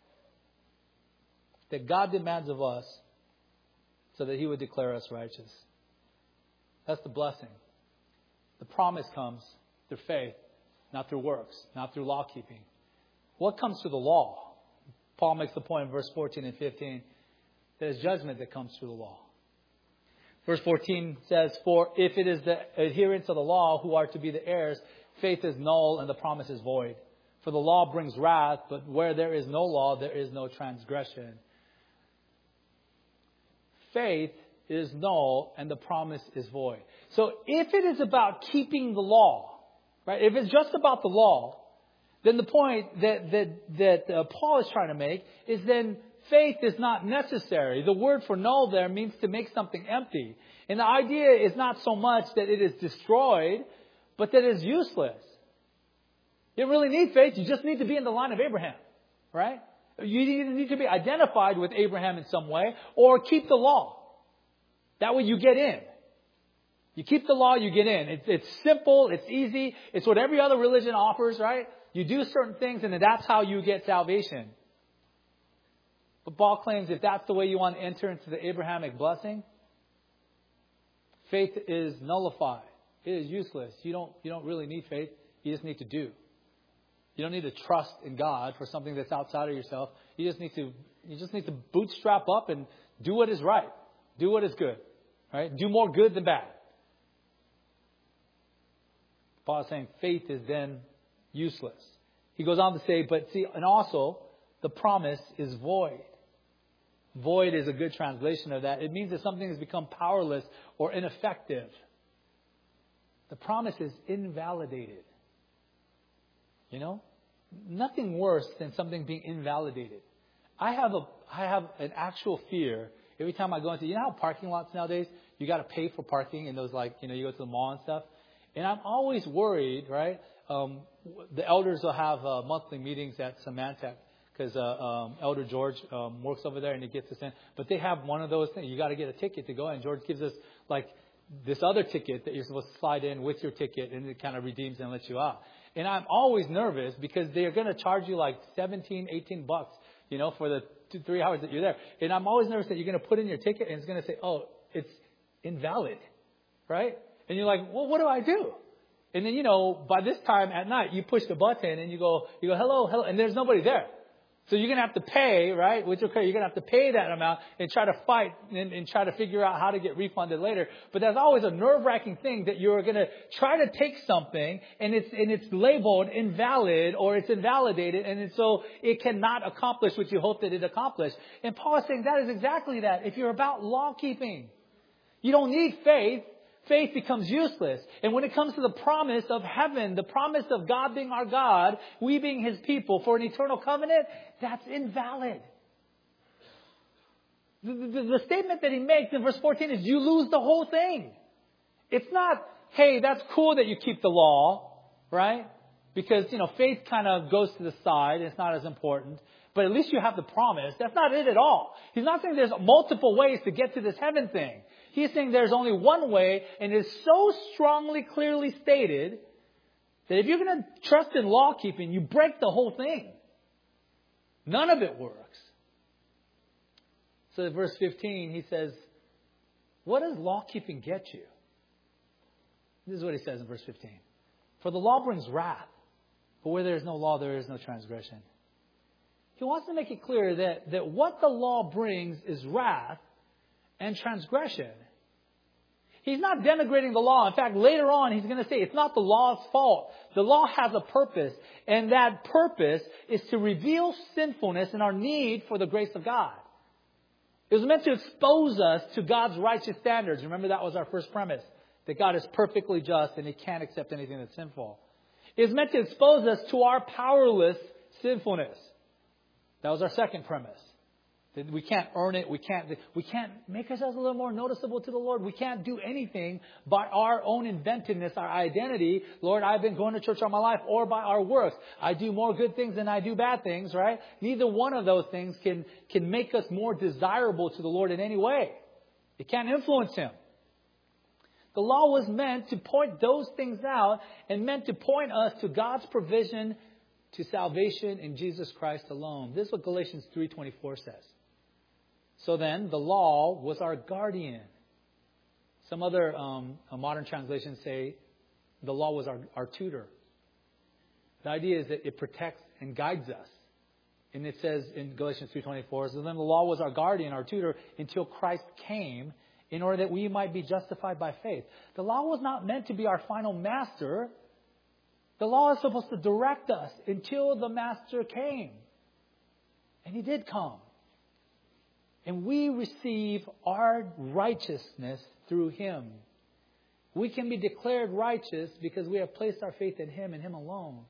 that God demands of us so that he would declare us righteous. That's the blessing. The promise comes through faith, not through works, not through law keeping. What comes through the law? Paul makes the point in verse fourteen and fifteen that it's judgment that comes through the law. Verse fourteen says, for if it is the adherents of the law who are to be the heirs, faith is null and the promise is void. For the law brings wrath, but where there is no law, there is no transgression. Faith is null and the promise is void. So if it is about keeping the law, right? If it's just about the law, then the point that that that uh, Paul is trying to make is then faith is not necessary. The word for null there means to make something empty. And the idea is not so much that it is destroyed, but that it is useless. You don't really need faith. You just need to be in the line of Abraham, right? You need to be identified with Abraham in some way or keep the law. That way you get in. You keep the law, you get in. It's, it's simple. It's easy. It's what every other religion offers, right? You do certain things and that's how you get salvation. But Paul claims if that's the way you want to enter into the Abrahamic blessing, faith is nullified. It is useless. You don't, you don't really need faith. You just need to do. You don't need to trust in God for something that's outside of yourself. You just need to, you just need to bootstrap up and do what is right. Do what is good. Right? Do more good than bad. Paul is saying faith is then useless. He goes on to say, but see, and also the promise is void. Void is a good translation of that. It means that something has become powerless or ineffective. The promise is invalidated. You know? Nothing worse than something being invalidated. I have a I have an actual fear every time I go into, you know how parking lots nowadays, you got to pay for parking in those, like, you know, you go to the mall and stuff. And I'm always worried, right? Um, the elders will have uh, monthly meetings at Symantec because uh, um, Elder George um, works over there and he gets us in. But they have one of those things. You got to get a ticket to go in. George gives us like this other ticket that you're supposed to slide in with your ticket and it kind of redeems and lets you out. And I'm always nervous because they're going to charge you like seventeen, eighteen bucks, you know, for the two, three hours that you're there. And I'm always nervous that you're going to put in your ticket and it's going to say, oh, it's invalid, right? And you're like, well, what do I do? And then, you know, by this time at night, you push the button and you go, you go, hello, hello, and there's nobody there. So you're going to have to pay, right, with your credit. You're going to have to pay that amount and try to fight and, and try to figure out how to get refunded later. But that's always a nerve-wracking thing that you're going to try to take something and it's and it's labeled invalid or it's invalidated, and it's so it cannot accomplish what you hope that it accomplished. And Paul is saying that is exactly that. If you're about law-keeping, you don't need faith. Faith becomes useless. And when it comes to the promise of heaven, the promise of God being our God, we being His people for an eternal covenant, that's invalid. The, the, the statement that he makes in verse fourteen is you lose the whole thing. It's not, hey, that's cool that you keep the law, right? Because, you know, faith kind of goes to the side. It's not as important. But at least you have the promise. That's not it at all. He's not saying there's multiple ways to get to this heaven thing. He's saying there's only one way, and it is so strongly, clearly stated that if you're going to trust in law keeping, you break the whole thing. None of it works. So in verse fifteen, he says, what does law keeping get you? This is what he says in verse fifteen. For the law brings wrath, but where there is no law, there is no transgression. He wants to make it clear that, that what the law brings is wrath and transgression. He's not denigrating the law. In fact, later on, he's going to say it's not the law's fault. The law has a purpose, and that purpose is to reveal sinfulness and our need for the grace of God. It was meant to expose us to God's righteous standards. Remember, that was our first premise, that God is perfectly just and He can't accept anything that's sinful. It was meant to expose us to our powerless sinfulness. That was our second premise. That we can't earn it. We can't, we can't make ourselves a little more noticeable to the Lord. We can't do anything by our own inventiveness, our identity. Lord, I've been going to church all my life, or by our works. I do more good things than I do bad things, right? Neither one of those things can, can make us more desirable to the Lord in any way. It can't influence Him. The law was meant to point those things out and meant to point us to God's provision to salvation in Jesus Christ alone. This is what Galatians three twenty-four says. So then, the law was our guardian. Some other um, modern translations say the law was our, our tutor. The idea is that it protects and guides us. And it says in Galatians three twenty-four, so then the law was our guardian, our tutor, until Christ came in order that we might be justified by faith. The law was not meant to be our final master. The law is supposed to direct us until the master came. And he did come. And we receive our righteousness through him. We can be declared righteous because we have placed our faith in him and him alone.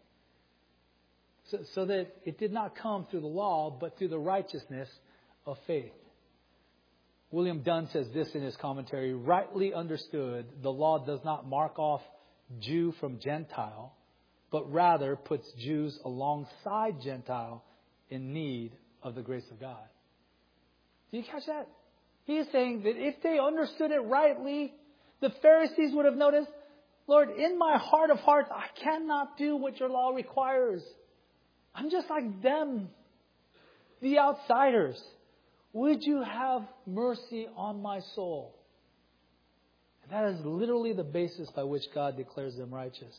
So, so that it did not come through the law, but through the righteousness of faith. William Dunn says this in his commentary: rightly understood, the law does not mark off Jew from Gentile, but rather puts Jews alongside Gentile in need of the grace of God. Do you catch that? He is saying that if they understood it rightly, the Pharisees would have noticed, Lord, in my heart of hearts, I cannot do what your law requires. I'm just like them, the outsiders. Would you have mercy on my soul? And that is literally the basis by which God declares them righteous.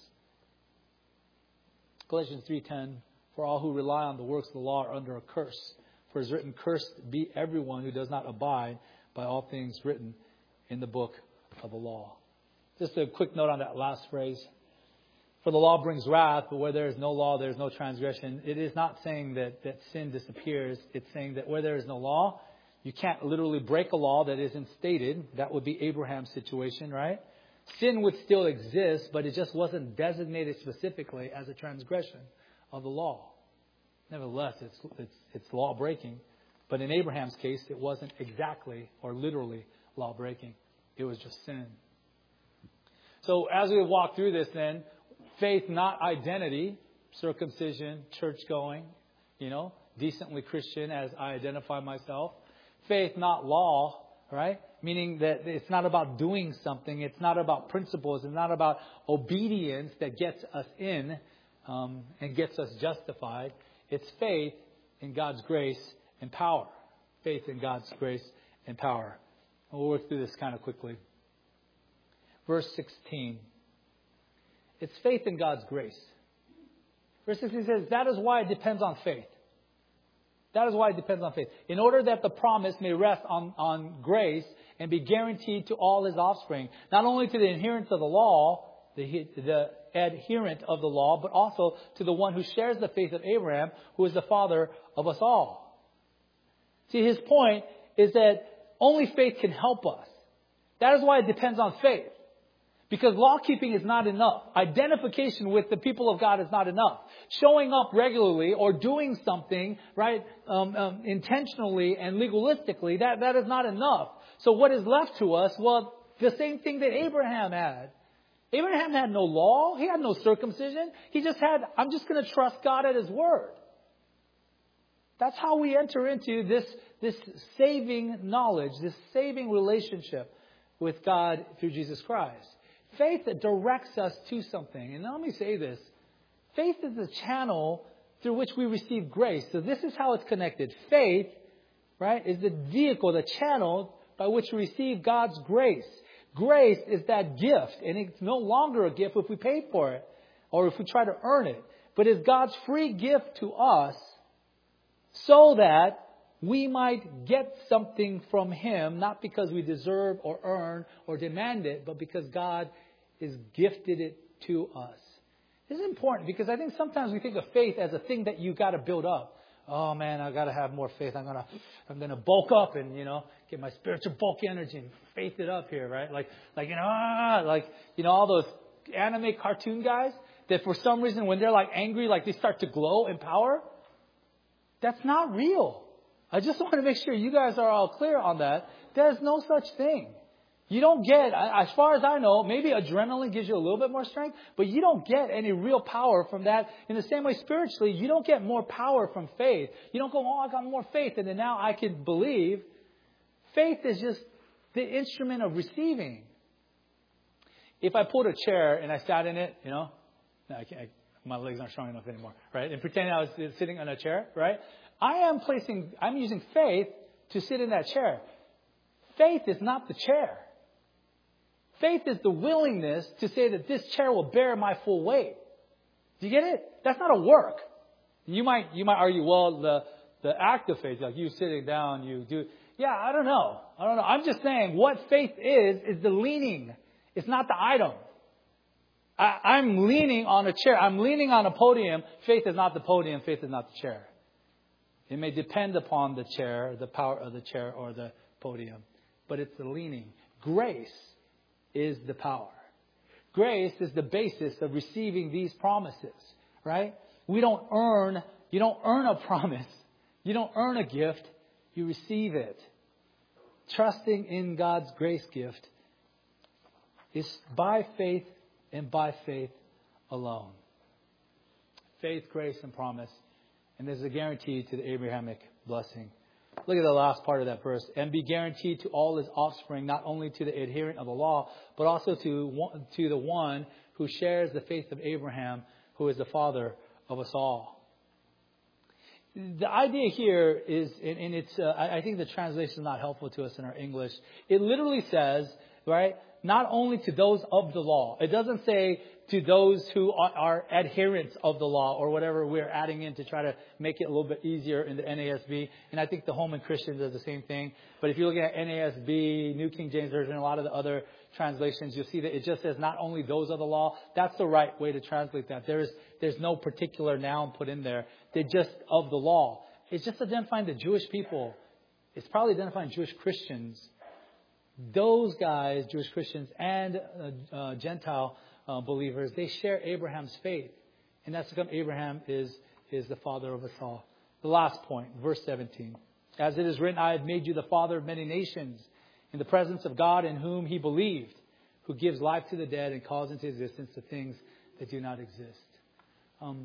Galatians three ten, for all who rely on the works of the law are under a curse. For it is written, cursed be everyone who does not abide by all things written in the book of the law. Just a quick note on that last phrase. For the law brings wrath, but where there is no law, there is no transgression. It is not saying that, that sin disappears. It's saying that where there is no law, you can't literally break a law that isn't stated. That would be Abraham's situation, right? Sin would still exist, but it just wasn't designated specifically as a transgression of the law. Nevertheless, it's, it's, it's law breaking. But in Abraham's case, it wasn't exactly or literally law breaking. It was just sin. So as we walk through this then, faith, not identity, circumcision, church going, you know, decently Christian as I identify myself. Faith, not law, right? Meaning that it's not about doing something. It's not about principles. It's not about obedience that gets us in um, and gets us justified. It's faith in God's grace and power. Faith in God's grace and power. We'll work through this kind of quickly. Verse sixteen. It's faith in God's grace. Verse sixteen says, that is why it depends on faith. That is why it depends on faith. In order that the promise may rest on, on grace and be guaranteed to all his offspring. Not only to the adherents of the law, the, the adherent of the law, but also to the one who shares the faith of Abraham, who is the father of us all. See, his point is that only faith can help us. That is why it depends on faith. Because law keeping is not enough. Identification with the people of God is not enough. Showing up regularly or doing something, right, um, um, intentionally and legalistically, that, that is not enough. So what is left to us? Well, the same thing that Abraham had. Abraham had no law. He had no circumcision. He just had, I'm just going to trust God at his word. That's how we enter into this, this saving knowledge, this saving relationship with God through Jesus Christ. Faith that directs us to something. And let me say this. Faith is the channel through which we receive grace. So this is how it's connected. Faith, right, is the vehicle, the channel by which we receive God's grace. Grace is that gift. And it's no longer a gift if we pay for it or if we try to earn it. But it's God's free gift to us so that we might get something from him, not because we deserve or earn or demand it, but because God has gifted it to us. This is important because I think sometimes we think of faith as a thing that you got to build up. Oh man, I got to have more faith. I'm gonna, I'm gonna bulk up and you know get my spiritual bulky energy and faith it up here, right? Like, like you know, ah, like you know all those anime cartoon guys that for some reason when they're like angry, like they start to glow in power. That's not real. I just want to make sure you guys are all clear on that. There's no such thing. You don't get, as far as I know, maybe adrenaline gives you a little bit more strength, but you don't get any real power from that. In the same way, spiritually, you don't get more power from faith. You don't go, oh, I got more faith, and then now I can believe. Faith is just the instrument of receiving. If I pulled a chair and I sat in it, you know, no, I can't, my legs aren't strong enough anymore, right? And pretending I was sitting on a chair, right? I am placing, I'm using faith to sit in that chair. Faith is not the chair. Faith is the willingness to say that this chair will bear my full weight. Do you get it? That's not a work. You might, you might argue, well, the, the act of faith, like you sitting down, you do, Yeah, I don't know. I don't know. I'm just saying what faith is, is the leaning. It's not the item. I, I'm leaning on a chair. I'm leaning on a podium. Faith is not the podium. Faith is not the chair. It may depend upon the chair, the power of the chair or the podium. But it's the leaning. Grace is the power. Grace is the basis of receiving these promises, right? We don't earn, you don't earn a promise. You don't earn a gift. You receive it. Trusting in God's grace gift is by faith and by faith alone. Faith, grace, and promise. And there's a guarantee to the Abrahamic blessing. Look at the last part of that verse. And be guaranteed to all his offspring, not only to the adherent of the law, but also to one, to the one who shares the faith of Abraham, who is the father of us all. The idea here is, and it's, uh, I think the translation is not helpful to us in our English. It literally says, right, not only to those of the law. It doesn't say to those who are, are adherents of the law or whatever we're adding in to try to make it a little bit easier in the N A S B. And I think the Holman Christian does the same thing. But if you look at N A S B, New King James Version, a lot of the other translations, you'll see that it just says not only those of the law. That's the right way to translate that. There's, there's no particular noun put in there. They're just of the law. It's just identifying the Jewish people. It's probably identifying Jewish Christians. Those guys, Jewish Christians and uh, uh, Gentile uh, believers, they share Abraham's faith. And that's because Abraham is, is the father of us all. The last point, verse seventeen. As it is written, I have made you the father of many nations in the presence of God in whom he believed, who gives life to the dead and calls into existence the things that do not exist. Um,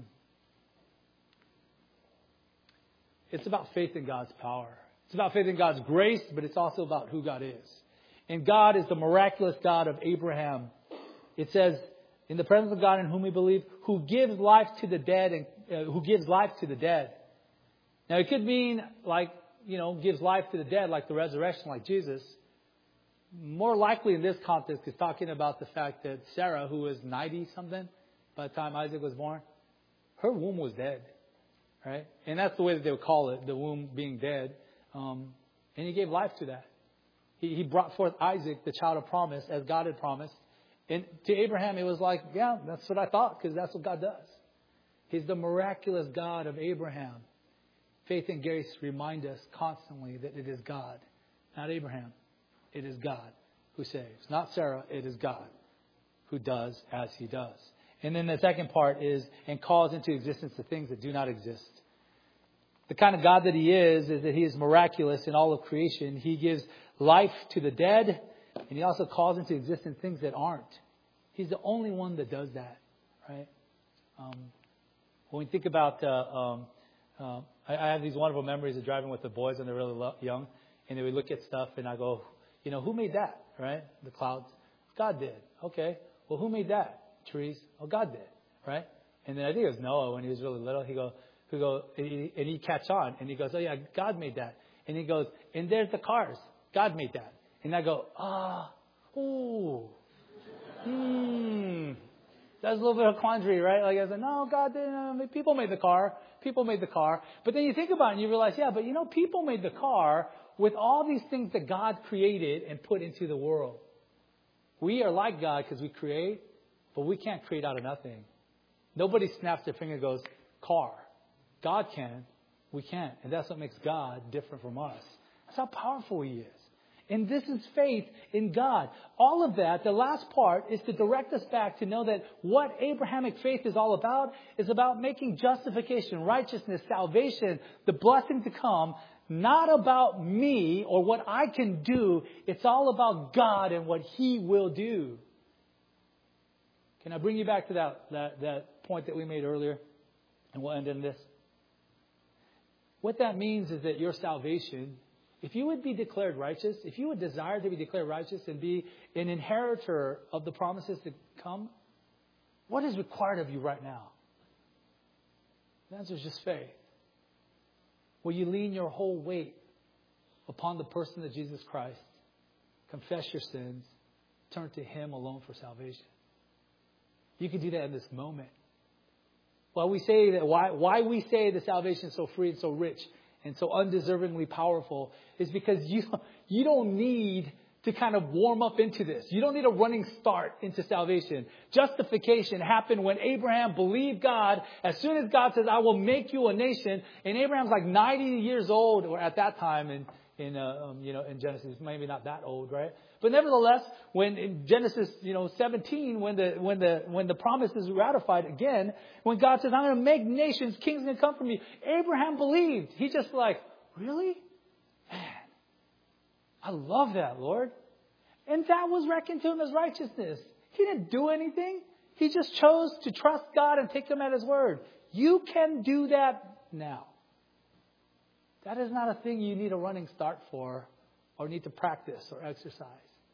it's about faith in God's power. It's about faith in God's grace, but it's also about who God is. And God is the miraculous God of Abraham. It says, in the presence of God in whom we believe, who gives life to the dead and uh, who gives life to the dead. Now, it could mean like, you know, gives life to the dead, like the resurrection, like Jesus. More likely in this context, it's talking about the fact that Sarah, who was ninety something by the time Isaac was born, her womb was dead, right? And that's the way that they would call it, the womb being dead. Um, and he gave life to that. He, he brought forth Isaac, the child of promise, as God had promised. And to Abraham, it was like, yeah, that's what I thought, because that's what God does. He's the miraculous God of Abraham. Faith and grace remind us constantly that it is God, not Abraham. It is God who saves. Not Sarah, it is God who does as he does. And then the second part is, and calls into existence the things that do not exist. The kind of God that he is, is that he is miraculous in all of creation. He gives life to the dead, and he also calls into existence things that aren't. He's the only one that does that, right? Um, when we think about, uh, um, uh, I, I have these wonderful memories of driving with the boys when they're really lo- young, and they would look at stuff, and I go, you know, who made that, right? The clouds. God did. Okay. Well, who made that? Trees. Oh, God did, right? And then I think it was Noah when he was really little. He go, he go, and he, and he catch on, and he goes, oh yeah, God made that. And he goes, and there's the cars. God made that. And I go, ah, ooh, hmm. That's a little bit of quandary, right? Like I said, no, God didn't. I mean, people made the car. People made the car. But then you think about it and you realize, yeah, but you know, people made the car with all these things that God created and put into the world. We are like God because we create, but we can't create out of nothing. Nobody snaps their finger and goes, car. God can. We can't. And that's what makes God different from us. That's how powerful he is. And this is faith in God. All of that, the last part, is to direct us back to know that what Abrahamic faith is all about is about making justification, righteousness, salvation, the blessing to come, not about me or what I can do. It's all about God and what he will do. Can I bring you back to that, that, that point that we made earlier? And we'll end in this. What that means is that your salvation, if you would be declared righteous, if you would desire to be declared righteous and be an inheritor of the promises to come, what is required of you right now? The answer is just faith. Will you lean your whole weight upon the person of Jesus Christ, confess your sins, turn to him alone for salvation? You can do that in this moment. Why we say that, why, why we say that salvation is so free and so rich and so undeservingly powerful is because you, you don't need to kind of warm up into this. You don't need a running start into salvation. Justification happened when Abraham believed God. As soon as God says, I will make you a nation, and Abraham's like ninety years old, or at that time in, in, uh, um, you know, in Genesis, maybe not that old, right? But nevertheless, when in Genesis, you know, seventeen, when the, when the, when the promise is ratified again, when God says, I'm going to make nations, kings are going to come from you, Abraham believed. He just like, really? Man, I love that, Lord. And that was reckoned to him as righteousness. He didn't do anything. He just chose to trust God and take him at his word. You can do that now. That is not a thing you need a running start for or need to practice or exercise.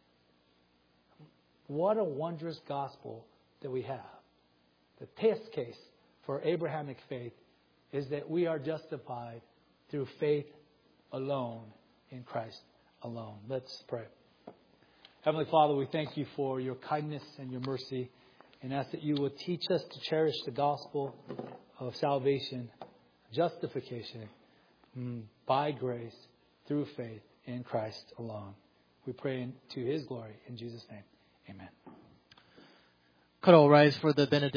What a wondrous gospel that we have. The test case for Abrahamic faith is that we are justified through faith alone in Christ alone. Let's pray. Heavenly Father, we thank you for your kindness and your mercy, and ask that you will teach us to cherish the gospel of salvation, justification by grace through faith in Christ alone. We pray to his glory in Jesus' name. Amen.
Could all rise for the benediction.